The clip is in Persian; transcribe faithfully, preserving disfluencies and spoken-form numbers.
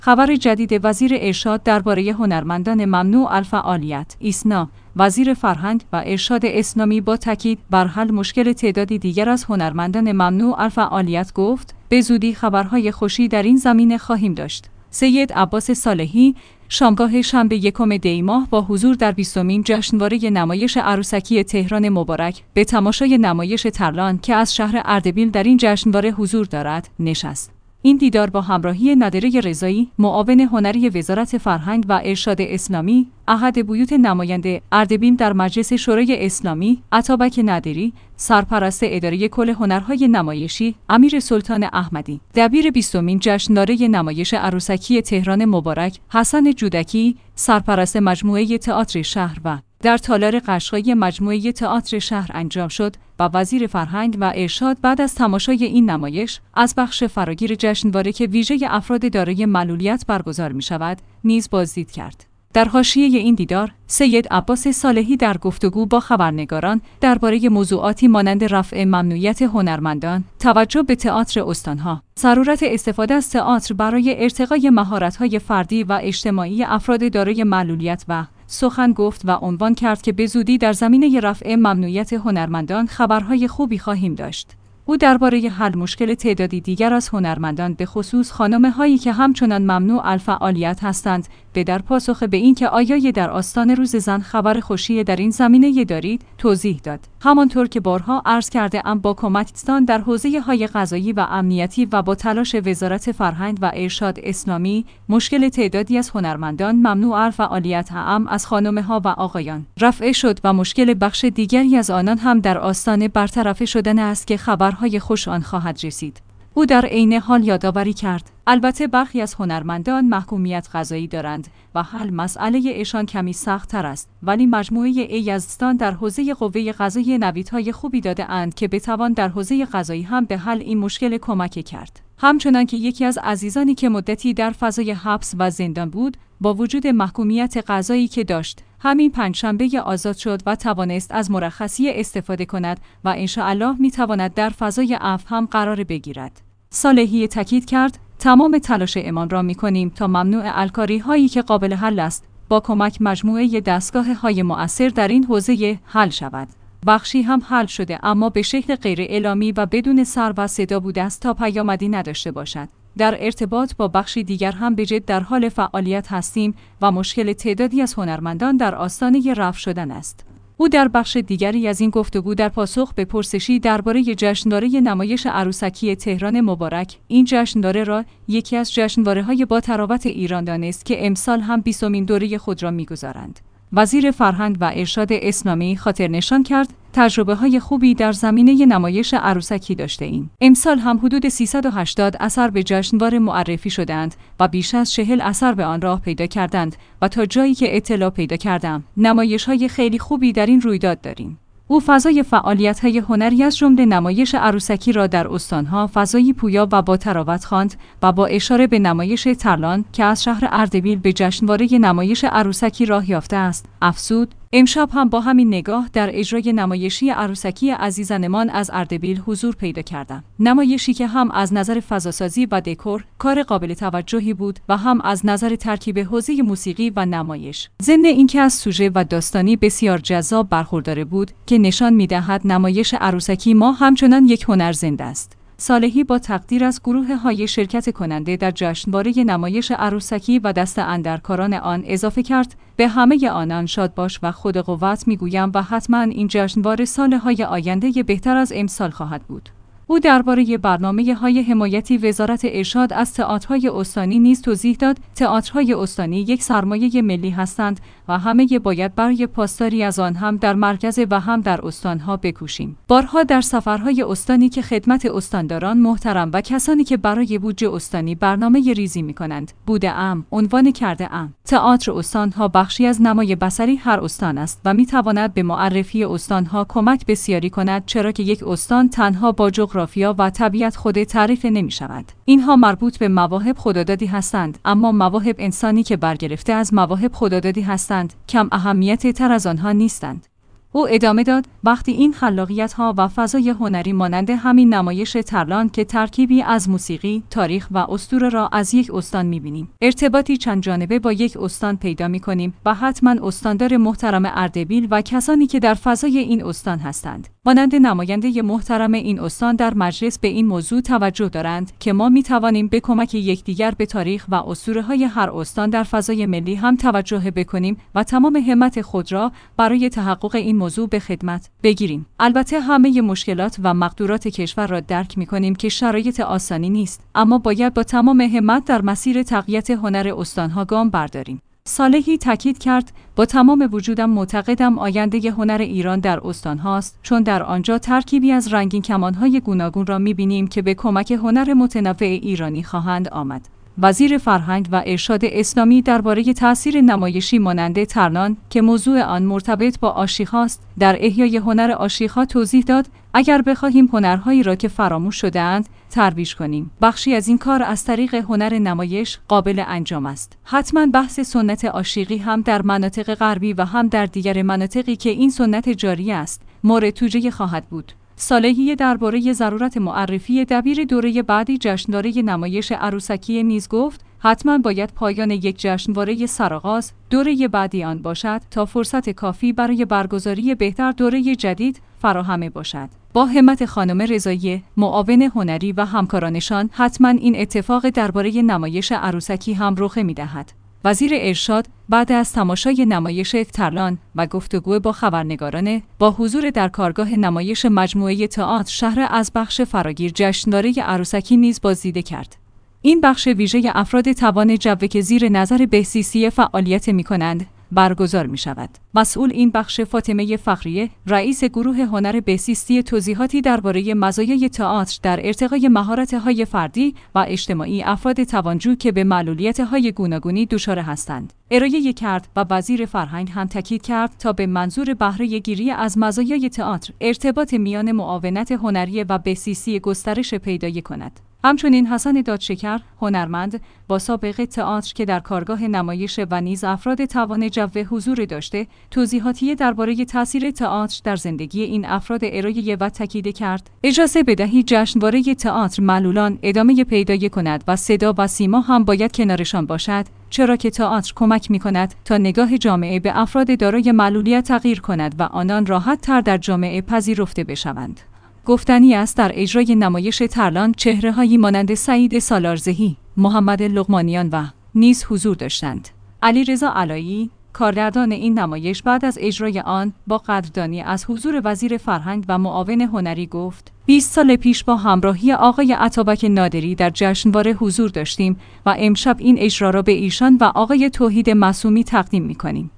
خبر جدید وزیر ارشاد درباره هنرمندان ممنوع الفعالیت. ایسنا، وزیر فرهنگ و ارشاد اسلامی با تاکید بر حل مشکل تعدادی دیگر از هنرمندان ممنوع الفعالیت گفت: به زودی خبرهای خوشی در این زمینه خواهیم داشت. سید عباس صالحی شامگاه شنبه یکم دی ماه با حضور در بیستمین جشنواره نمایش عروسکی تهران مبارک به تماشای نمایش ترلان که از شهر اردبیل در این جشنواره حضور دارد نشست. این دیدار با همراهی نادره رضایی، معاون هنری وزارت فرهنگ و ارشاد اسلامی، احد بیوت نماینده اردبیل در مجلس شورای اسلامی، اتابک نادری، سرپرست اداره کل هنرهای نمایشی، امیر سلطان احمدی، دبیر بیستمین جشنواره نمایش عروسکی تهران مبارک، حسن جودکی، سرپرست مجموعه تئاتر شهر و در تالار قشقایی مجموعه تئاتر شهر انجام شد و وزیر فرهنگ و ارشاد بعد از تماشای این نمایش از بخش فراگیر جشنواره که ویژه افراد دارای معلولیت برگزار می شود نیز بازدید کرد. در حاشیه این دیدار، سید عباس صالحی در گفتگو با خبرنگاران درباره موضوعاتی مانند رفع ممنوعیت هنرمندان، توجه به تئاتر استانها، ضرورت استفاده از تئاتر برای ارتقای مهارت‌های فردی و اجتماعی افراد دارای معلولیت و سخن گفت و عنوان کرد که به زودی در زمینه رفع ممنوعیت هنرمندان خبرهای خوبی خواهیم داشت. او درباره حل مشکل تعدادی دیگر از هنرمندان به خصوص خانم‌هایی که همچنان ممنوع الفعالیت هستند، به در پاسخ به این که آیا در آستان روز زن خبر خوشی در این زمینه دارید، توضیح داد. همانطور که بارها عرض کرده ام با کمکتان در حوزه‌های قضایی و امنیتی و با تلاش وزارت فرهنگ و ارشاد اسلامی، مشکل تعدادی از هنرمندان ممنوع الفعالیت هم از خانم‌ها و آقایان رفع شد و مشکل بخش دیگری از آنان هم در آستان برطرف شدن است که خبرهای خوش آن خواهد رسید. او در عین حال یادآوری کرد: البته برخی از هنرمندان محکومیت قضایی دارند و حل مسئله ایشان کمی سخت‌تر است، ولی مجموعه یزدستان در حوزه قوه قضایی نویدهای خوبی داده اند که بتوان در حوزه قضایی هم به حل این مشکل کمک کرد. همچنان که یکی از عزیزانی که مدتی در فضای حبس و زندان بود، با وجود محکومیت قضایی که داشت، همین پنجشنبه آزاد شد و توانست از مرخصی استفاده کند و انشاءالله میتواند در فضای عفو هم قرار بگیرد. صالحی تاکید کرد: تمام تلاش امان را میکنیم تا ممنوع الکاری هایی که قابل حل است با کمک مجموعه دستگاه های مؤثر در این حوزه حل شود. بخشی هم حل شده اما به شکل غیر اعلامی و بدون سر و صدا بوده است تا پیامدی نداشته باشد. در ارتباط با بخشی دیگر هم به جد در حال فعالیت هستیم و مشکل تعدادی از هنرمندان در آستانه رفع شدن است. او در بخش دیگری از این گفتگو در پاسخ به پرسشی درباره جشنواره نمایش عروسکی تهران مبارک، این جشنواره را یکی از جشنواره‌های با تراوت ایران دانست که امسال هم بیستمین دوره خود را می‌گذارند. وزیر فرهنگ و ارشاد اسلامی خاطر نشان کرد: تجربه‌های خوبی در زمینه نمایش عروسکی داشته‌ایم. امسال هم حدود سیصد و هشتاد اثر به جشنواره معرفی شدند و بیش از چهل اثر به آن راه پیدا کردند و تا جایی که اطلاع پیدا کردم، نمایش‌های خیلی خوبی در این رویداد داریم. او فضای فعالیت‌های هنری از جمله نمایش عروسکی را در استان‌ها فضایی پویا و با تراوت خواند و با اشاره به نمایش ترلان که از شهر اردبیل به جشنواره نمایش عروسکی راه یافته است، افزود: امشب هم با همین نگاه در اجرای نمایشی عروسکی عزیزانمان از اردبیل حضور پیدا کردم. نمایشی که هم از نظر فضاسازی و دکور کار قابل توجهی بود و هم از نظر ترکیب حوزه موسیقی و نمایش. ضمن اینکه از سوژه و داستانی بسیار جذاب برخوردار بود که نشان می‌دهد نمایش عروسکی ما همچنان یک هنر زنده است. صالحی با تقدیر از گروه های شرکت کننده در جشنواره نمایش عروسکی و دست اندرکاران آن اضافه کرد: به همه آنان شاد باش و خود قوت میگویم و حتما این جشنواره سالهای آینده بهتر از امسال خواهد بود. او درباره برنامه‌های حمایتی وزارت ارشاد از تئاترهای استانی نیز توضیح داد: تئاترهای استانی یک سرمایه ملی هستند و همه باید برای پاسداری از آن هم در مرکز و هم در استانها بکوشیم. بارها در سفرهای استانی که خدمت استانداران محترم و کسانی که برای بودجه استانی برنامه ریزی می‌کنند بوده ام، عنوان کرده ام. تئاتر استانها بخشی از نمای بصری هر استان است و می‌تواند به معرفی استانها کمک بسیاری کند، چرا که یک استان تنها با جغرافیا و طبیعت خود تعریف نمی شود. اینها مربوط به مواهب خدادادی هستند، اما مواهب انسانی که برگرفته از مواهب خدادادی هستند کم اهمیت تر از آنها نیستند. او ادامه داد: وقتی این خلاقیت‌ها و فضای هنری مانند همین نمایش ترلان که ترکیبی از موسیقی، تاریخ و اسطوره را از یک استان می‌بینیم، ارتباطی چند جانبه با یک استان پیدا می‌کنیم و حتماً استاندار محترم اردبیل و کسانی که در فضای این استان هستند، مانند نماینده محترم این استان در مجلس به این موضوع توجه دارند که ما می‌توانیم به کمک یکدیگر به تاریخ و اسطوره‌های هر استان در فضای ملی هم توجه بکنیم و تمام همت خود را برای تحقق این موضوع به خدمت بگیریم. البته همه مشکلات و مقدورات کشور را درک می‌کنیم که شرایط آسانی نیست، اما باید با تمام همت در مسیر تقویت هنر استان‌ها گام برداریم. صالحی تاکید کرد: با تمام وجودم معتقدم آینده هنر ایران در استان‌هاست، چون در آنجا ترکیبی از رنگین کمان‌های گوناگون را می‌بینیم که به کمک هنر متنوع ایرانی خواهند آمد. وزیر فرهنگ و ارشاد اسلامی درباره تأثیر نمایشی مانند ترلان که موضوع آن مرتبط با آشیخاست، در احیای هنر آشیخا توضیح داد: اگر بخواهیم هنرهایی را که فراموش شده‌اند ترویج کنیم، بخشی از این کار از طریق هنر نمایش قابل انجام است. حتما بحث سنت آشیغی هم در مناطق غربی و هم در دیگر مناطقی که این سنت جاری است مورد توجیه خواهد بود. صالحی درباره ضرورت معرفی دبیر دوره بعدی جشنواره نمایش عروسکی نیز گفت: حتما باید پایان یک جشنواره سرآغاز دوره بعدی آن باشد تا فرصت کافی برای برگزاری بهتر دوره جدید فراهم باشد. با همت خانم رضایی، معاون هنری و همکارانشان، حتما این اتفاق درباره نمایش عروسکی هم رخ می‌دهد. وزیر ارشاد بعد از تماشای نمایش ترلان و گفتگو با خبرنگاران با حضور در کارگاه نمایش مجموعه تئاتر شهر از بخش فراگیر جشنواره عروسکی نیز بازدیده کرد. این بخش ویژه افراد توان جوه که زیر نظر بهسیسی فعالیت می‌کنند برگزار می شود. مسئول این بخش فاطمه فخریه، رئیس گروه هنر بهزیستی، توضیحاتی درباره مزایای تئاتر در ارتقای مهارت‌های فردی و اجتماعی افراد توانجو که به معلولیت‌های گوناگونی دچار هستند ارائه کرد و وزیر فرهنگ هم تاکید کرد تا به منظور بهره گیری از مزایای تئاتر ارتباط میان معاونت هنری و بهزیستی گسترش پیدا کند. همچنین حسن دادشکر، هنرمند با سابقه تئاتر که در کارگاه نمایش و نیز افراد توان جوه حضور داشته، توضیحاتی درباره تاثیر تئاتر در زندگی این افراد ارائه و تاکید کرد: اجازه بدهید جشنواره تئاتر معلولان ادامه پیدا کند و صدا و سیما هم باید کنارشان باشد، چرا که تئاتر کمک می‌کند تا نگاه جامعه به افراد دارای معلولیت تغییر کند و آنان راحت تر در جامعه پذیرفته بشوند. گفتنی است در اجرای نمایش ترلان چهره‌هایی مانند سعید سالارزهی، محمد لقمانیان و نیز حضور داشتند. علیرضا علایی، کارگردان این نمایش، بعد از اجرای آن با قدردانی از حضور وزیر فرهنگ و معاون هنری گفت: بیست سال پیش با همراهی آقای عطابک نادری در جشنواره حضور داشتیم و امشب این اجرا را به ایشان و آقای توحید معصومی تقدیم می‌کنیم.